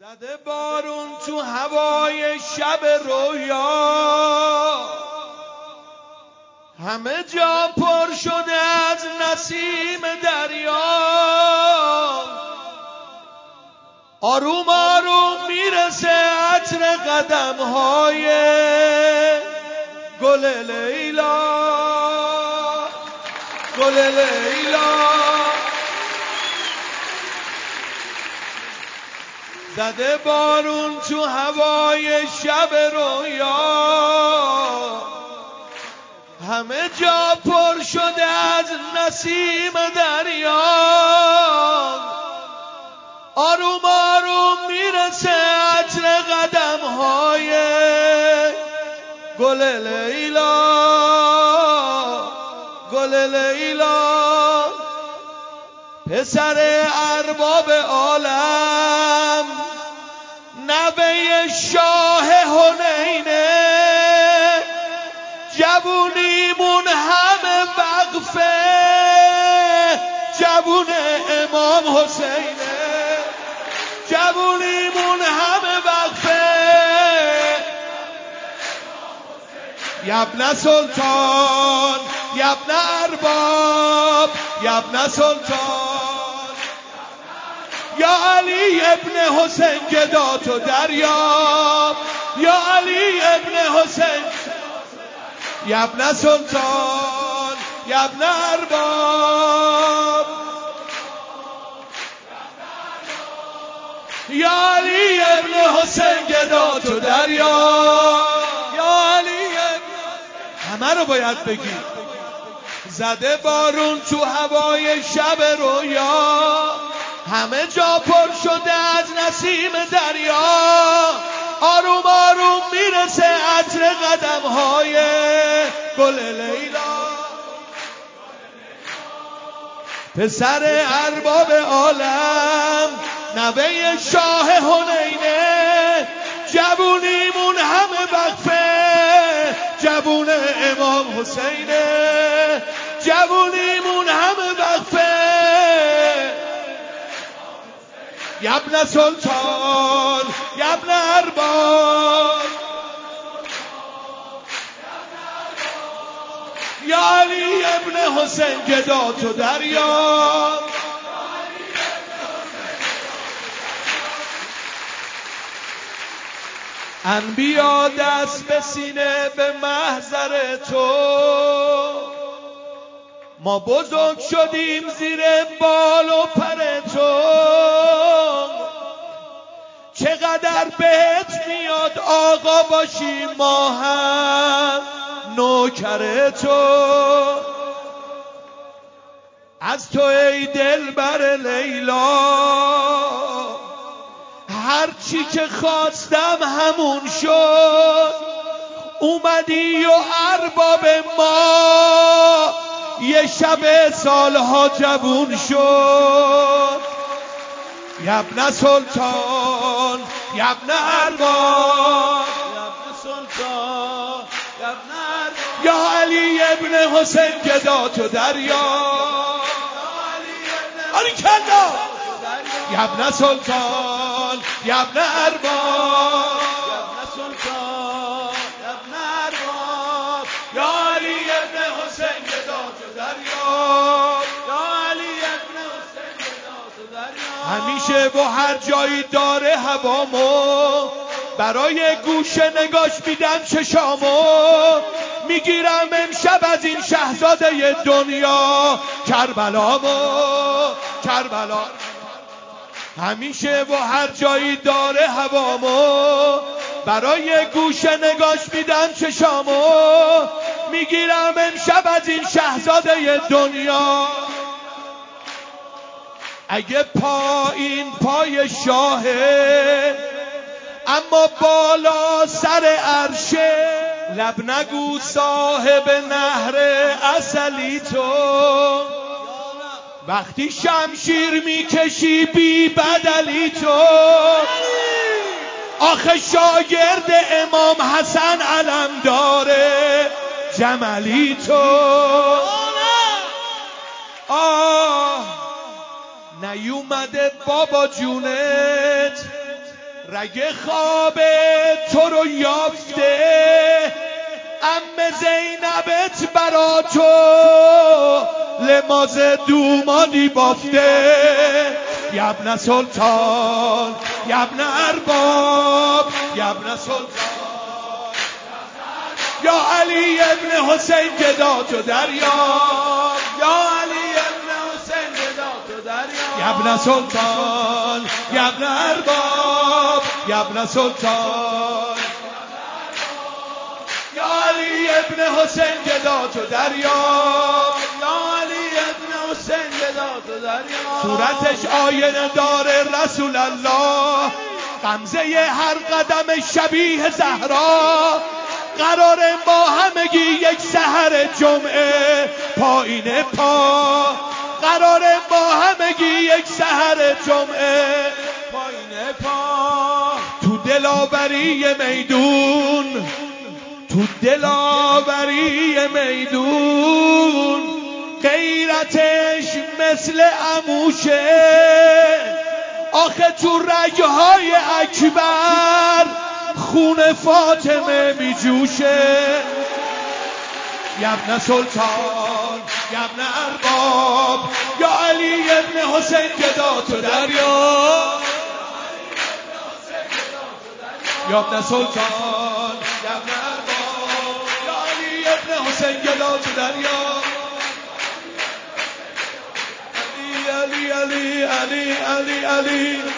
زده بارون تو هوای شب رویا، همه جا پر شده از نسیم دریا. آروم آروم میرسه عطر قدم‌های گل لیلا، گل لیلا. زده بارون تو هوای شب رویا، همه جا پر شده از نسیم دریا. آروم آروم میرسه عطر قدم‌های گل لیلا، گل لیلا. پسر ارباب عالم، نوه شاه حنینه، جوونیمون همه وقفه جوون امام حسینه، جوونیمون همه وقفه یبن سلطان، یبن ارباب، یبن سلطان. یا علی ابن حسین گدا تو دریاب، یا علی ابن حسین، یبن سلطان، یبن ارباب. یا علی ابن حسین گدا تو دریاب، یا علی ابن. همه رو باید بگی. زده بارون تو هوای شب رویا، همه جا پر شده از نسیم دریا. آروم آروم میرسه عطر قدم‌های گل لیلا. پسر ارباب عالم، نوه شاه حنینه، جوونیمون همه وقفه جوون امام حسینه، جوونیمون همه وقفه یبن سلطان، یبن ارباب. یا علی ابن حسین گدا تو دریا. انبیا دست به سینه به محضر تو، ما بزرگ شدیم زیر بال و پر تو. چقدر بهت میاد آقا باشی ما هم نوکر تو. از تو ای دلبر لیلا، هر چی که خواستم همون شد. اومدی و ارباب ما یه شب سالها جوون شد. یبن سلطان، یبن ارباب، یبن سلطان، یبن ارباب. یا علی ابن حسین گدا تو دریا، آری کلا. یبن سلطان، یبن ارباب، یبن سلطان، یبن ارباب. یا علی ابن حسین گدا تو دریا، یا علی ابن حسین گدا تو دریا. همیشه با هر جایی داره هوامو، برای گوشه نگاش میدم چشامو. میگیرم امشب از این شهزاده دنیا کربلامو، کربلا. همیشه و هر جایی داره هوامو، برای گوشه نگاش میدم چشامو. میگیرم امشب از این شهزاده دنیا. اگه پایین پای شاهه، اما بالا سر عرشه. لب نگو صاحب نهر عسلی تو، وقتی شمشیر میکشی بی بدلی تو. آخه شاگرد امام حسن علمدار جملی تو. نیومده بابا جونت رگ خواب تو رو یافته، عم زینبت برا تو لباس دومانی بافته. یبن سلطان یبن ارباب یبن سلطان یا علی ابن حسین گدا تو دریاب، یا علی ابن حسین گدا تو دریاب. یبن سلطان یبن ارباب یبن سلطان یا علی ابن حسین گدا تو دریاب، یا علی ابن حسین گدا تو دریاب. صورتش آینه داره رسول الله، غمزه هر قدم شبیه زهرا. قراره با همگی یک سحر جمعه پایین پا، قراره با همگی یک سحر جمعه پایین پا. تو دلاوری میدون، تو دلاوری میدون غیرتش مثل عموشه. آخه تو رگهای اکبر خون فاطمه می جوشه. یبن سلطان یبن ارباب یا علی ابن حسین گدا تو دریاب، یبن سلطان یبن ارباب یا علی ابن حسین گدا تو دریاب. علی علی علی علی علی علی